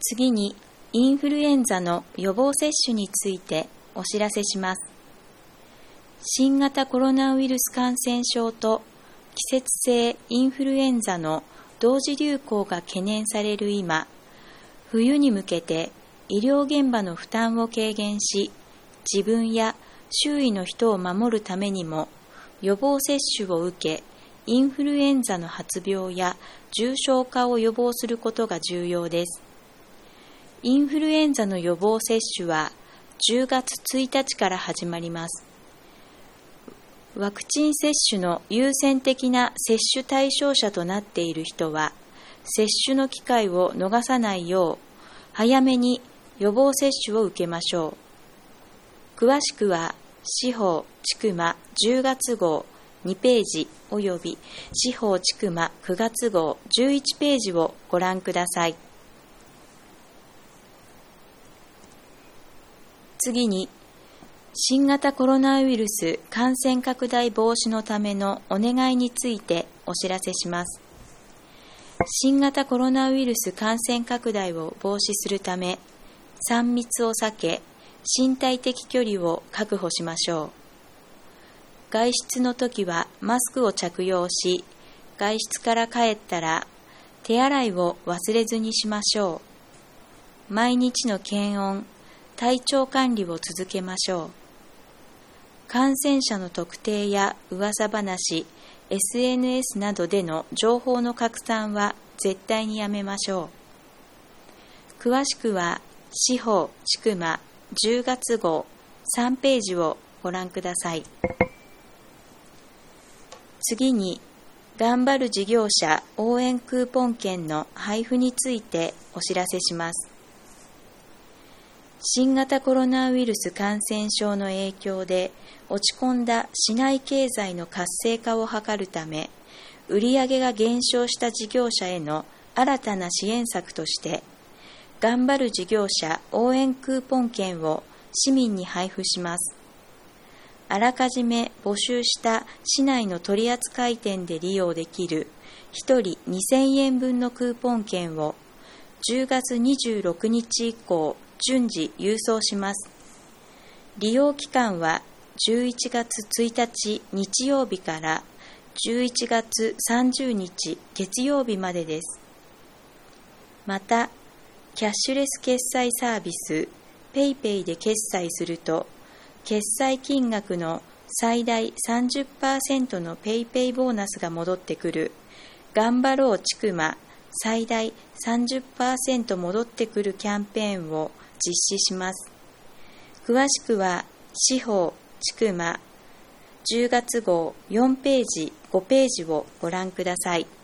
次に、インフルエンザの予防接種についてお知らせします。新型コロナウイルス感染症と季節性インフルエンザの同時流行が懸念される今、冬に向けて医療現場の負担を軽減し、自分や周囲の人を守るためにも予防接種を受け、インフルエンザの発病や重症化を予防することが重要です。インフルエンザの予防接種は10月1日から始まります。ワクチン接種の優先的な接種対象者となっている人は、接種の機会を逃さないよう、早めに予防接種を受けましょう。詳しくは、司法ちくま10月号2ページおよび司法ちくま9月号11ページをご覧ください。次に、新型コロナウイルス感染拡大防止のためのお願いについてお知らせします。新型コロナウイルス感染拡大を防止するため、3密を避け、身体的距離を確保しましょう。外出の時はマスクを着用し、外出から帰ったら手洗いを忘れずにしましょう。毎日の検温、体調管理を続けましょう。感染者の特定や噂話、SNS などでの情報の拡散は絶対にやめましょう。詳しくは、司法ちくま10月号3ページをご覧ください。次に、頑張る事業者応援クーポン券の配布についてお知らせします。新型コロナウイルス感染症の影響で落ち込んだ市内経済の活性化を図るため、売上が減少した事業者への新たな支援策として、頑張る事業者応援クーポン券を市民に配布します。あらかじめ募集した市内の取扱店で利用できる1人2000円分のクーポン券を10月26日以降順次郵送します。利用期間は11月1日日曜日から11月30日月曜日までです。また、キャッシュレス決済サービス PayPay で決済すると、決済金額の最大 30% の PayPay ボーナスが戻ってくる、頑張ろうちくま最大 30% 戻ってくるキャンペーンを実施します。詳しくは、司法ちくま10月号4ページ5ページをご覧ください。